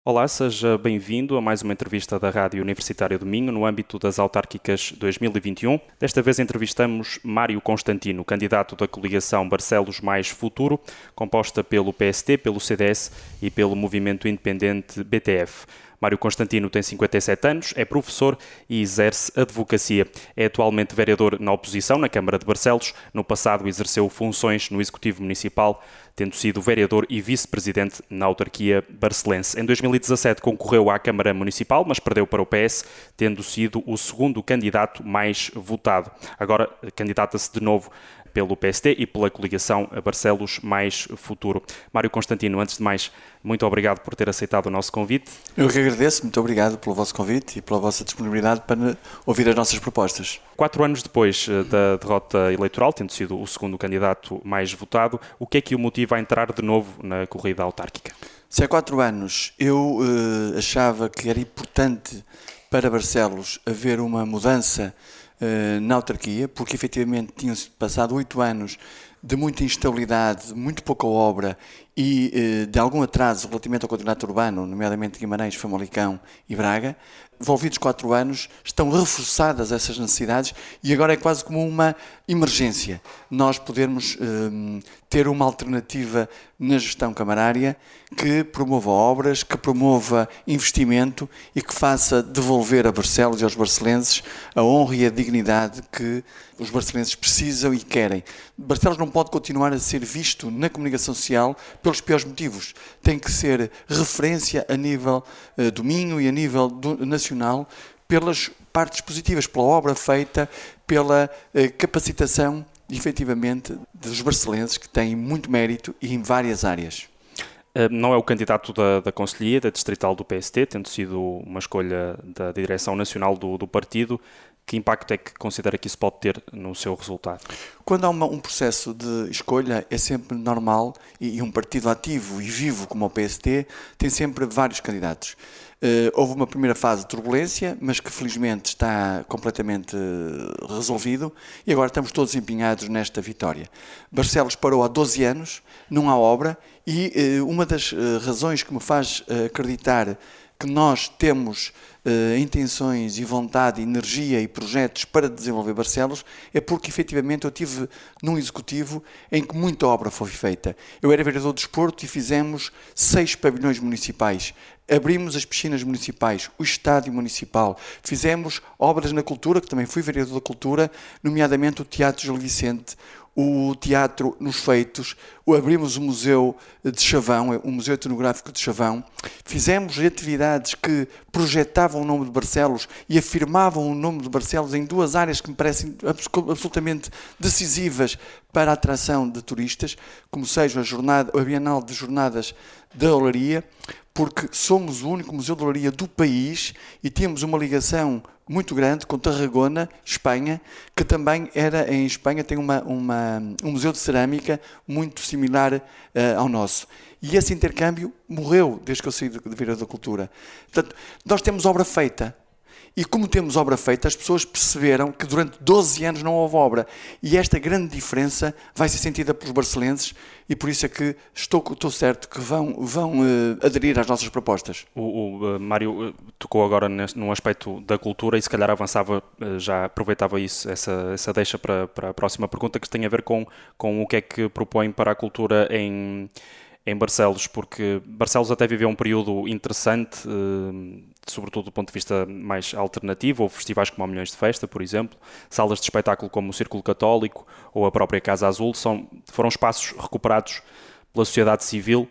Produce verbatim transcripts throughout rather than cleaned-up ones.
Olá, seja bem-vindo a mais uma entrevista da Rádio Universitária do Minho no âmbito das autárquicas dois mil e vinte e um. Desta vez entrevistamos Mário Constantino, candidato da coligação Barcelos Mais Futuro, composta pelo P S T, pelo C D S e pelo Movimento Independente B T F. Mário Constantino tem cinquenta e sete anos, é professor e exerce advocacia. É atualmente vereador na oposição na Câmara de Barcelos. No passado exerceu funções no Executivo Municipal, tendo sido vereador e vice-presidente na autarquia barcelense. Em dois mil e dezassete concorreu à Câmara Municipal, mas perdeu para o P S, tendo sido o segundo candidato mais votado. Agora candidata-se de novo pelo P S T e pela coligação Barcelos Mais Futuro. Mário Constantino, antes de mais, muito obrigado por ter aceitado o nosso convite. Eu que agradeço, muito obrigado pelo vosso convite e pela vossa disponibilidade para ouvir as nossas propostas. Quatro anos depois da derrota eleitoral, tendo sido o segundo candidato mais votado, o que é que o motiva a entrar de novo na corrida autárquica? Se há quatro anos eu uh, achava que era importante para Barcelos haver uma mudança uh, na autarquia, porque efetivamente tinham-se passado oito anos de muita instabilidade, de muito pouca obra e uh, de algum atraso relativamente ao quadrilátero urbano, nomeadamente Guimarães, Famalicão e Braga. Envolvidos quatro anos, estão reforçadas essas necessidades e agora é quase como uma emergência nós podermos um, ter uma alternativa na gestão camarária que promova obras, que promova investimento e que faça devolver a Barcelos e aos barcelenses a honra e a dignidade que os barcelenses precisam e querem. Barcelos não pode continuar a ser visto na comunicação social pelos piores motivos. Tem que ser referência a nível uh, do Minho e a nível do, nacional pelas partes positivas, pela obra feita, pela uh, capacitação, efetivamente, dos barcelenses que têm muito mérito e em várias áreas. Não é o candidato da, da Conselhia, da Distrital do P S T, tendo sido uma escolha da direção nacional do, do partido. Que impacto é que considera que isso pode ter no seu resultado? Quando há uma, um processo de escolha, é sempre normal, e, e um partido ativo e vivo como o P S T tem sempre vários candidatos. Uh, houve uma primeira fase de turbulência, mas que felizmente está completamente uh, resolvido e agora estamos todos empenhados nesta vitória. Barcelos parou há doze anos, não há obra e uh, uma das uh, razões que me faz uh, acreditar que nós temos uh, intenções e vontade, energia e projetos para desenvolver Barcelos é porque efetivamente eu estive num executivo em que muita obra foi feita. Eu era vereador de desporto e fizemos seis pavilhões municipais. Abrimos as piscinas municipais, o estádio municipal, fizemos obras na cultura, que também fui vereador da cultura, nomeadamente o Teatro Gil Vicente, o Teatro nos Feitos, abrimos o Museu de Chavão, o Museu Etnográfico de Chavão, fizemos atividades que projetavam o nome de Barcelos e afirmavam o nome de Barcelos em duas áreas que me parecem absolutamente decisivas para a atração de turistas, como seja a, jornada, a Bienal de Jornadas da Olaria, porque somos o único museu de olaria do país e temos uma ligação muito grande com Tarragona, Espanha, que também era em Espanha, tem uma, uma, um museu de cerâmica muito similar uh, ao nosso. E esse intercâmbio morreu desde que eu saí de, de Vereador da Cultura. Portanto, nós temos obra feita. E como temos obra feita, as pessoas perceberam que durante doze anos não houve obra. E esta grande diferença vai ser sentida pelos barcelenses e por isso é que estou, estou certo que vão, vão uh, aderir às nossas propostas. O, o uh, Mário uh, tocou agora neste, num aspecto da cultura e se calhar avançava, uh, já aproveitava isso, essa, essa deixa para, para a próxima pergunta que tem a ver com, com o que é que propõe para a cultura em... em Barcelos, porque Barcelos até viveu um período interessante, sobretudo do ponto de vista mais alternativo. Houve festivais como o Milhões de Festa, por exemplo, salas de espetáculo como o Círculo Católico ou a própria Casa Azul, são, foram espaços recuperados pela sociedade civil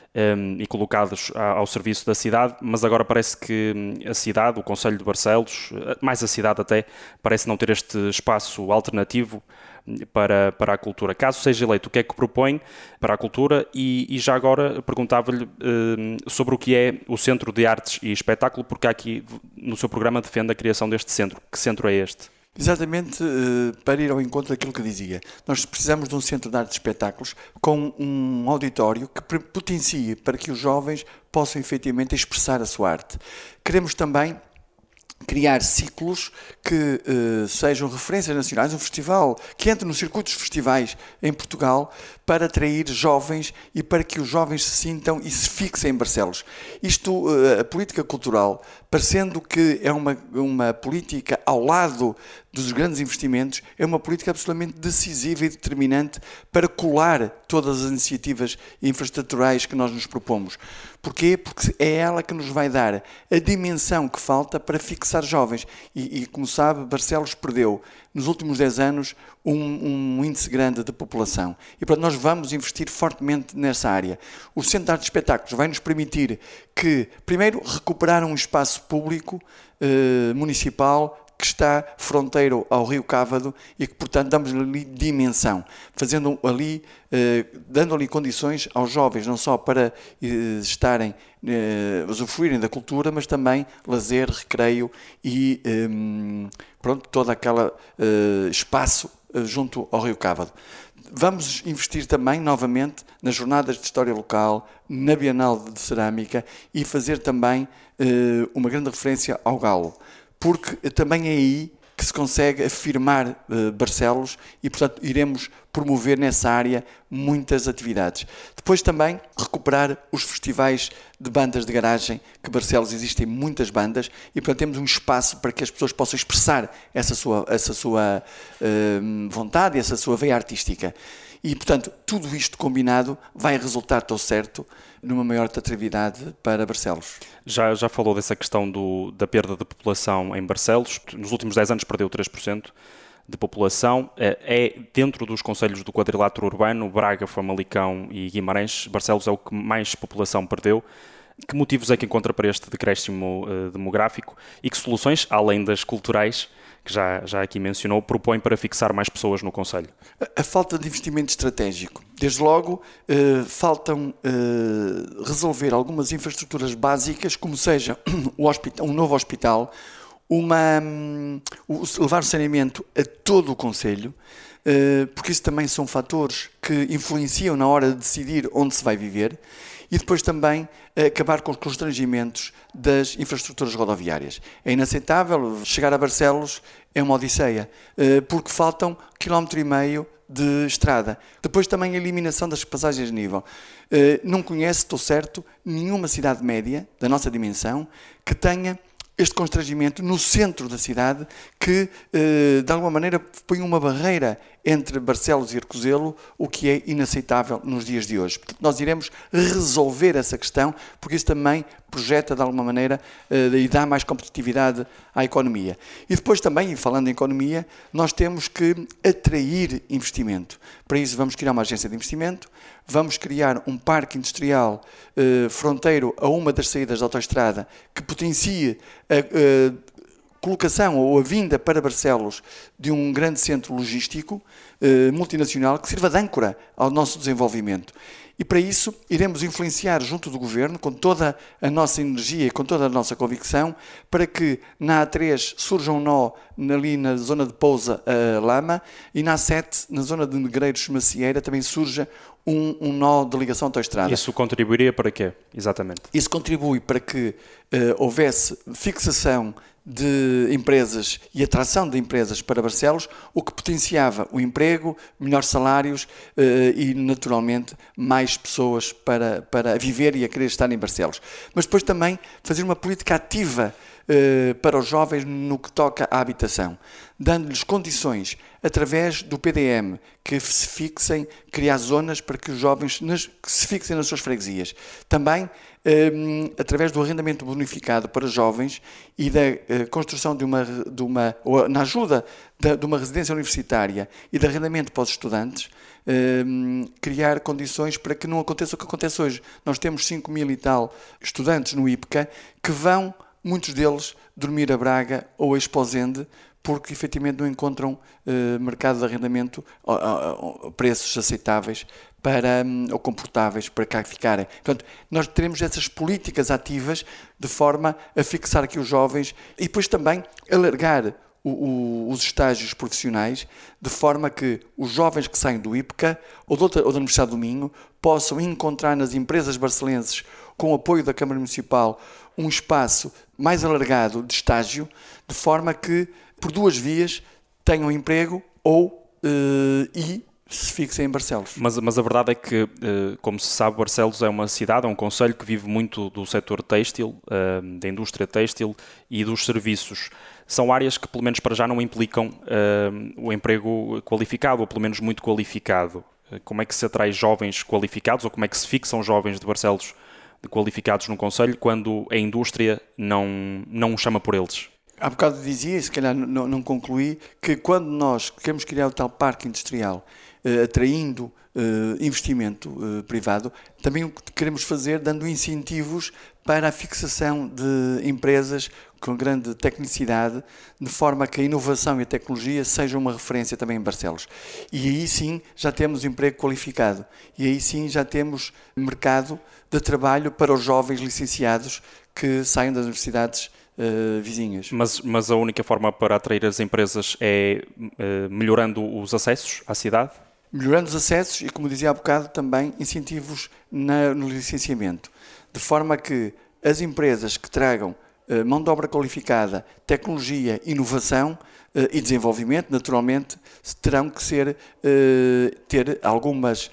um, e colocados ao serviço da cidade, mas agora parece que a cidade, o Concelho de Barcelos, mais a cidade até, parece não ter este espaço alternativo Para, para a cultura. Caso seja eleito, o que é que propõe para a cultura? E, e já agora perguntava-lhe uh, sobre o que é o Centro de Artes e Espetáculo, porque aqui no seu programa defende a criação deste centro. Que centro é este? Exatamente, uh, para ir ao encontro daquilo que dizia. Nós precisamos de um Centro de Artes e Espetáculos com um auditório que potencie para que os jovens possam efetivamente expressar a sua arte. Queremos também criar ciclos que uh, sejam referências nacionais, um festival que entre nos circuitos de festivais em Portugal para atrair jovens e para que os jovens se sintam e se fixem em Barcelos. Isto, uh, a política cultural, parecendo que é uma, uma política ao lado dos grandes investimentos, é uma política absolutamente decisiva e determinante para colar todas as iniciativas infraestruturais que nós nos propomos. Porquê? Porque é ela que nos vai dar a dimensão que falta para fixar jovens. E, e como sabe, Barcelos perdeu, nos últimos dez anos, um, um índice grande de população. E, portanto, nós vamos investir fortemente nessa área. O Centro de Arte de Espetáculos vai nos permitir que, primeiro, recuperar um espaço público eh, municipal que está fronteiro ao Rio Cávado e que, portanto, damos ali dimensão, fazendo ali, eh, dando ali condições aos jovens, não só para eh, estarem, eh, usufruírem da cultura, mas também lazer, recreio e, eh, pronto, todo aquele eh, espaço eh, junto ao Rio Cávado. Vamos investir também, novamente, nas jornadas de história local, na Bienal de Cerâmica e fazer também eh, uma grande referência ao Galo, porque também é aí que se consegue afirmar uh, Barcelos e, portanto, iremos promover nessa área muitas atividades. Depois também recuperar os festivais de bandas de garagem, que Barcelos existem muitas bandas e, portanto, temos um espaço para que as pessoas possam expressar essa sua, essa sua uh, vontade, essa sua veia artística. E, portanto, tudo isto combinado vai resultar, tão certo, numa maior atratividade para Barcelos. Já, já falou dessa questão do, da perda de população em Barcelos. Nos últimos dez anos perdeu três por cento de população. É dentro dos concelhos do quadrilátero urbano, Braga, Famalicão e Guimarães, Barcelos é o que mais população perdeu. Que motivos é que encontra para este decréscimo uh, demográfico e que soluções, além das culturais, que já, já aqui mencionou, propõe para fixar mais pessoas no concelho? A, a falta de investimento estratégico. Desde logo, uh, faltam uh, resolver algumas infraestruturas básicas, como seja o hospital, um novo hospital, uma, um, levar o saneamento a todo o concelho, uh, porque isso também são fatores que influenciam na hora de decidir onde se vai viver. E depois também acabar com os constrangimentos das infraestruturas rodoviárias. É inaceitável, chegar a Barcelos é uma odisseia, porque faltam quilómetro e meio de estrada. Depois também a eliminação das passagens de nível. Não conheço, estou certo, nenhuma cidade média da nossa dimensão que tenha este constrangimento no centro da cidade que, de alguma maneira, põe uma barreira entre Barcelos e Arcozelo, o que é inaceitável nos dias de hoje. Portanto, nós iremos resolver essa questão, porque isso também projeta, de alguma maneira, e dá mais competitividade à economia. E depois também, falando em economia, nós temos que atrair investimento. Para isso vamos criar uma agência de investimento, vamos criar um parque industrial eh, fronteiro a uma das saídas da autoestrada que potencie a, a colocação ou a vinda para Barcelos de um grande centro logístico eh, multinacional que sirva de âncora ao nosso desenvolvimento. E para isso iremos influenciar junto do Governo, com toda a nossa energia e com toda a nossa convicção, para que na A três surja um nó ali na zona de Pousa a Lama e na A sete, na zona de Negreiros-Macieira, também surja um, um nó de ligação à autoestrada. Isso contribuiria para quê, exatamente? Isso contribui para que uh, houvesse fixação de empresas e atração de empresas para Barcelos, o que potenciava o emprego, melhores salários eh, e, naturalmente, mais pessoas para, para viver e a querer estar em Barcelos. Mas depois também fazer uma política ativa eh, para os jovens no que toca à habitação, dando-lhes condições através do P D M, que se fixem, criar zonas para que os jovens nas, que se fixem nas suas freguesias. Também Um, através do arrendamento bonificado para jovens e da uh, construção de uma, de uma ou na ajuda de, de uma residência universitária e de arrendamento para os estudantes, um, criar condições para que não aconteça o que acontece hoje. Nós temos cinco mil e tal estudantes no I P C A que vão, muitos deles, dormir a Braga ou a Esposende, porque efetivamente não encontram uh, mercado de arrendamento uh, uh, uh, preços aceitáveis para, um, ou confortáveis para cá ficarem. Portanto, nós teremos essas políticas ativas de forma a fixar aqui os jovens e depois também alargar o, o, os estágios profissionais de forma que os jovens que saem do I P C A ou, de outra, ou da Universidade do Minho possam encontrar nas empresas barcelenses com o apoio da Câmara Municipal, um espaço mais alargado de estágio, de forma que, por duas vias, tenham emprego ou uh, e se fixem em Barcelos. Mas, mas a verdade é que, como se sabe, Barcelos é uma cidade, é um concelho que vive muito do setor têxtil, da indústria têxtil e dos serviços. São áreas que, pelo menos para já, não implicam o emprego qualificado, ou pelo menos muito qualificado. Como é que se atrai jovens qualificados, ou como é que se fixam jovens de Barcelos qualificados num concelho, quando a indústria não, não os chama por eles? Há bocado dizia, e se calhar não, não concluí, que quando nós queremos criar o tal parque industrial, eh, atraindo eh, investimento eh, privado, também o que queremos fazer dando incentivos para a fixação de empresas com grande tecnicidade, de forma que a inovação e a tecnologia sejam uma referência também em Barcelos. E aí sim já temos emprego qualificado, e aí sim já temos mercado de trabalho para os jovens licenciados que saem das universidades Uh, vizinhas. Mas, mas a única forma para atrair as empresas é uh, melhorando os acessos à cidade? Melhorando os acessos e, como dizia há bocado, também incentivos na, no licenciamento. De forma que as empresas que tragam uh, mão de obra qualificada, tecnologia, inovação uh, e desenvolvimento, naturalmente, terão que ser, uh, ter algumas,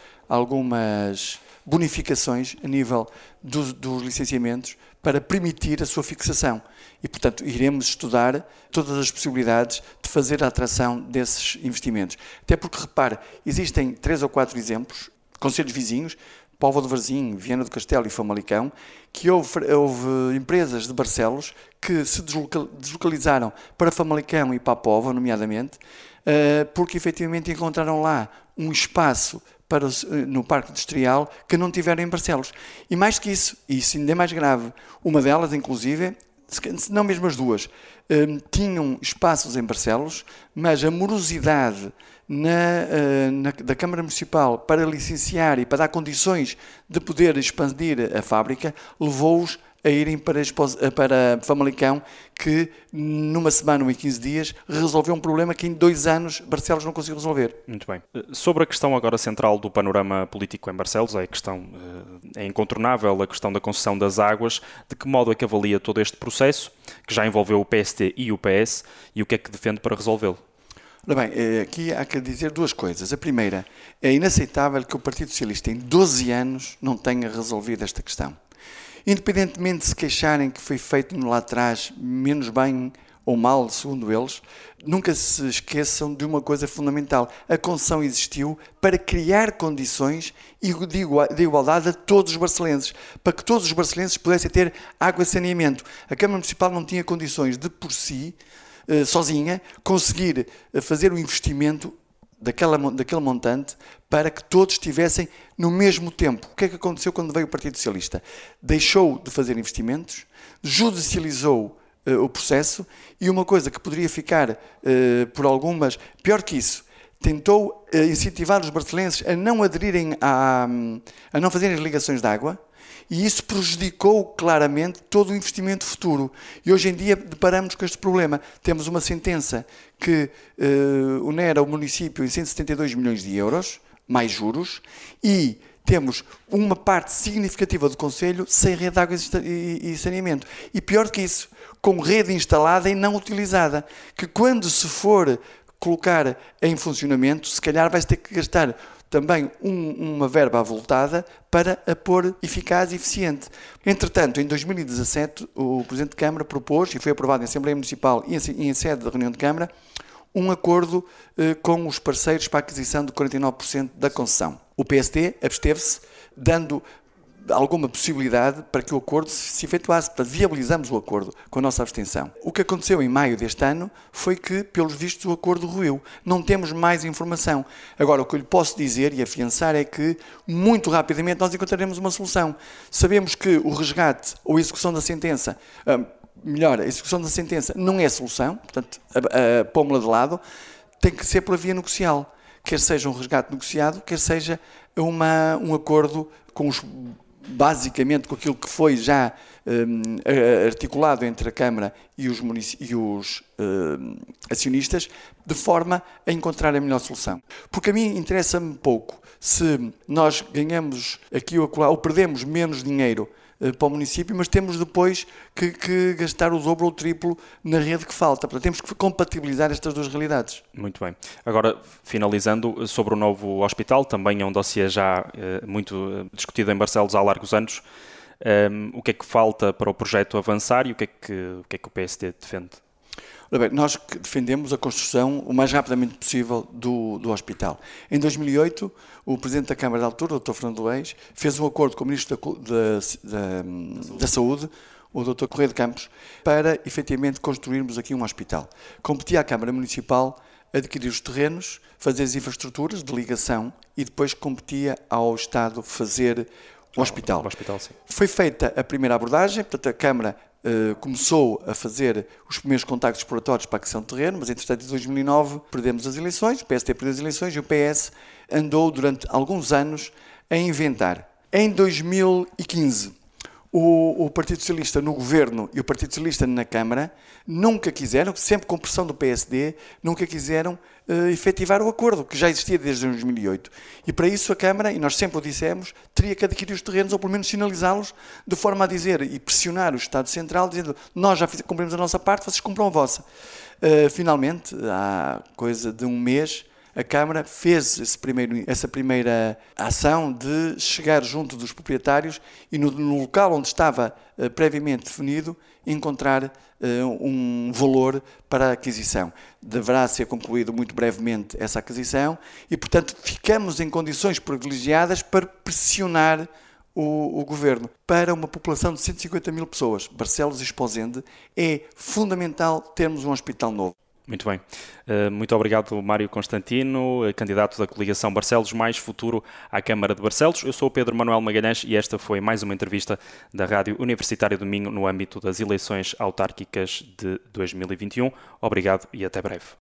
algumas bonificações a nível dos, dos licenciamentos para permitir a sua fixação. E, portanto, iremos estudar todas as possibilidades de fazer a atração desses investimentos. Até porque, repare, existem três ou quatro exemplos, concelhos vizinhos, Póvoa de Varzim, Viana do Castelo e Famalicão, que houve, houve empresas de Barcelos que se deslocalizaram para Famalicão e para a Póvoa, nomeadamente, porque efetivamente encontraram lá um espaço para, no Parque Industrial que não tiveram em Barcelos. E mais que isso, e isso ainda é mais grave, uma delas, inclusive, se não mesmo as duas, um, tinham espaços em Barcelos, mas a morosidade na, na, da Câmara Municipal para licenciar e para dar condições de poder expandir a fábrica levou-os a irem para, para Famalicão, que numa semana ou em quinze dias resolveu um problema que em dois anos Barcelos não conseguiu resolver. Muito bem. Sobre a questão agora central do panorama político em Barcelos, é a questão é incontornável, a questão da concessão das águas, de que modo é que avalia todo este processo, que já envolveu o P S T e o P S, e o que é que defende para resolvê-lo? Ora bem, aqui há que dizer duas coisas. A primeira, é inaceitável que o Partido Socialista em doze anos não tenha resolvido esta questão. Independentemente de se queixarem que foi feito lá atrás menos bem ou mal, segundo eles, nunca se esqueçam de uma coisa fundamental. A concessão existiu para criar condições de igualdade a todos os barcelenses, para que todos os barcelenses pudessem ter água e saneamento. A Câmara Municipal não tinha condições de, por si, sozinha, conseguir fazer o investimento Daquela, daquele montante para que todos estivessem no mesmo tempo. O que é que aconteceu quando veio o Partido Socialista? Deixou de fazer investimentos, judicializou uh, o processo e uma coisa que poderia ficar uh, por algumas, pior que isso, tentou uh, incentivar os barcelenses a não aderirem a, a não fazerem as ligações de água. E isso prejudicou claramente todo o investimento futuro. E hoje em dia deparamos com este problema. Temos uma sentença que uh, onera o município em cento e setenta e dois milhões de euros, mais juros, e temos uma parte significativa do concelho sem rede de água e, e saneamento. E pior que isso, com rede instalada e não utilizada, que quando se for colocar em funcionamento, se calhar vai-se ter que gastar também um, uma verba avultada para a pôr eficaz e eficiente. Entretanto, em dois mil e dezassete, o Presidente de Câmara propôs, e foi aprovado em Assembleia Municipal e em, em sede da reunião de Câmara, um acordo eh, com os parceiros para a aquisição de quarenta e nove por cento da concessão. O P S T absteve-se, dando alguma possibilidade para que o acordo se efetuasse. Portanto, viabilizamos o acordo com a nossa abstenção. O que aconteceu em maio deste ano foi que, pelos vistos, o acordo ruiu. Não temos mais informação. Agora, o que eu lhe posso dizer e afiançar é que, muito rapidamente, nós encontraremos uma solução. Sabemos que o resgate ou a execução da sentença, melhor, a execução da sentença não é a solução, portanto, a, a pô-la de lado, tem que ser pela via negocial. Quer seja um resgate negociado, quer seja uma, um acordo com os basicamente com aquilo que foi já um, articulado entre a Câmara e os, e os um, acionistas, de forma a encontrar a melhor solução. Porque a mim interessa-me pouco se nós ganhamos aqui ou acolá, ou perdemos menos dinheiro para o município, mas temos depois que, que gastar o dobro ou o triplo na rede que falta. Portanto, temos que compatibilizar estas duas realidades. Muito bem. Agora, finalizando, sobre o novo hospital, também é um dossiê já eh, muito eh, discutido em Barcelos há largos anos. Um, o que é que falta para o projeto avançar e o que é que o, que é que o P S D defende? Ora bem, nós defendemos a construção o mais rapidamente possível do, do hospital. Em dois mil e oito, o Presidente da Câmara da altura, o doutor Fernando Reis, fez um acordo com o Ministro da, da, da, da Saúde, o doutor Correia de Campos, para efetivamente construirmos aqui um hospital. Competia à Câmara Municipal adquirir os terrenos, fazer as infraestruturas de ligação e depois competia ao Estado fazer o hospital. O hospital, sim. Foi feita a primeira abordagem, portanto a Câmara Uh, começou a fazer os primeiros contactos exploratórios para a aquisição de terreno, mas entretanto em dois mil e nove perdemos as eleições, o P S D perdeu as eleições e o P S andou durante alguns anos a inventar. Em dois mil e quinze, o, o Partido Socialista no Governo e o Partido Socialista na Câmara nunca quiseram, sempre com pressão do P S D, nunca quiseram uh, efetivar o acordo, que já existia desde dois mil e oito. E para isso a Câmara, e nós sempre o dissemos, teria que adquirir os terrenos, ou pelo menos sinalizá-los, de forma a dizer e pressionar o Estado Central, dizendo, nós já cumprimos a nossa parte, vocês cumpram a vossa. Uh, finalmente, há coisa de um mês, a Câmara fez esse primeiro, essa primeira ação de chegar junto dos proprietários e no, no local onde estava uh, previamente definido, encontrar uh, um valor para a aquisição. Deverá ser concluído muito brevemente essa aquisição e, portanto, ficamos em condições privilegiadas para pressionar o, o Governo. Para uma população de cento e cinquenta mil pessoas, Barcelos e Esposende, é fundamental termos um hospital novo. Muito bem. Muito obrigado, Mário Constantino, candidato da coligação Barcelos Mais Futuro à Câmara de Barcelos. Eu sou o Pedro Manuel Magalhães e esta foi mais uma entrevista da Rádio Universitária do Minho no âmbito das eleições autárquicas de dois mil e vinte e um. Obrigado e até breve.